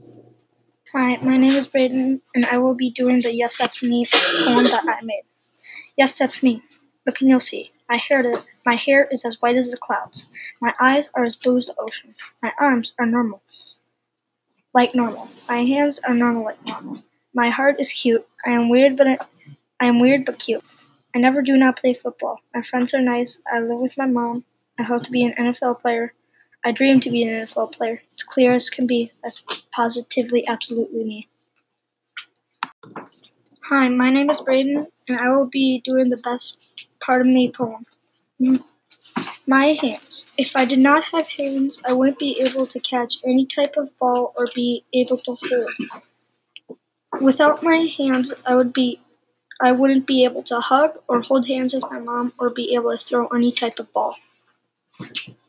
Hi, my name is Braden, and I will be doing the Yes That's Me poem that I made. Yes, that's me. Look and you'll see. My hair is as white as the clouds. My eyes are as blue as the ocean. My arms are normal, like normal. My hands are normal, like normal. My heart is cute. I am weird but cute. I never do not play football. My friends are nice. I live with my mom. I hope to be an NFL player. I dream to be an NFL player. It's clear as can be. That's positively, absolutely me. Hi, my name is Braden, and I will be doing the best part of me poem. My hands. If I did not have hands, I wouldn't be able to catch any type of ball or be able to hold. Without my hands, I wouldn't be able to hug or hold hands with my mom or be able to throw any type of ball.